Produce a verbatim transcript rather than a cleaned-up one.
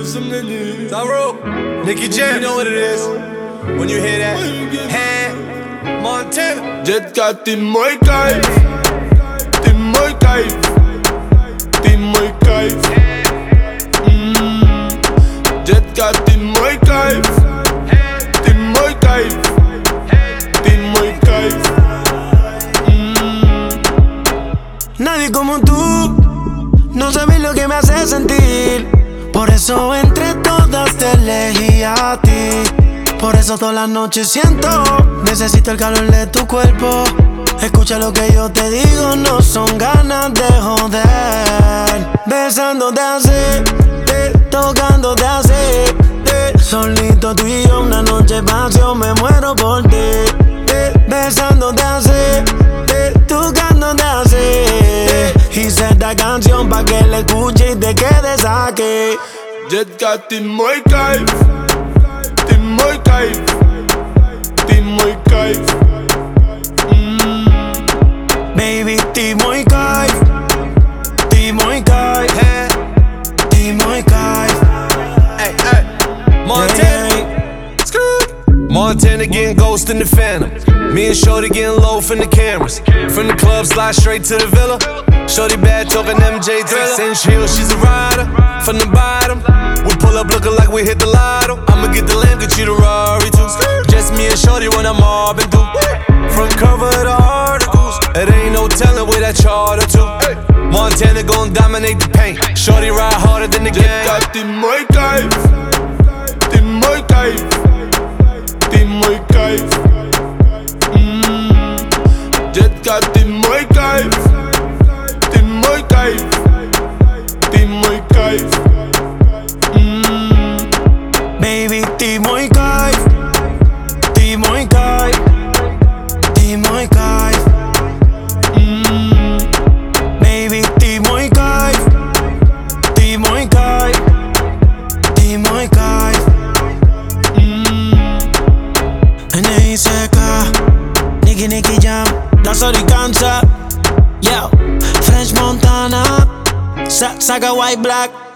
Tyro, Nicky Jam, you know what it is. When you hear that, hand, Montana. Jetka, ty mój kajf, ty mój kajf, ty mój kajf. mm. Jetka, ty mój kajf, ty mój kajf, ty mój kajf. mm. Nadie como tú, no sabes lo que me hace sentir. Por eso entre todas te elegí a ti. Por eso todas las noches siento, necesito el calor de tu cuerpo. Escucha lo que yo te digo, no son ganas de joder. Besándote así, eh, tocándote así, eh. Solito tú y yo, una noche pasión, me muero por ti, eh. Besándote así, eh, tocándote así, eh. Hice esta canción pa' que la escuches y te quedes aquí. Jetka, ty mój kajf, ty mój kajf, ty mój kajf. mm. Baby, ty mój kajf, ty mój kajf, ty mój kajf. Hey, hey, Montana. Montana getting ghost in the phantom. Me and Shorty getting low from the cameras. From the club, slide straight to the villa. Shorty bad, talking M J Thriller. Cinch heels, she's a rider. From the bottom, we pull up looking like we hit the lotto. I'ma get the lamb, get you the Rari too. Just me and Shorty when I'm mobbing through. Front cover of the articles. It ain't no telling where that charter to. Montana gon' dominate the paint. Shorty ride harder than the game. Jetka, ty mój kajf, ty mój kajf, ty mój kajf. mm. Jetka, ty mój kajf, ty mój kajf, ty mój kajf. mm. Baby, ty mój kajf, ty mój kajf, ty mój kajf. mm. Baby, ty mój kajf, ty mój kajf, ty mój kajf. N I C K, Nicky Nicky Jam, la Soricanza, yo, French Montana, Sa Saga White Black.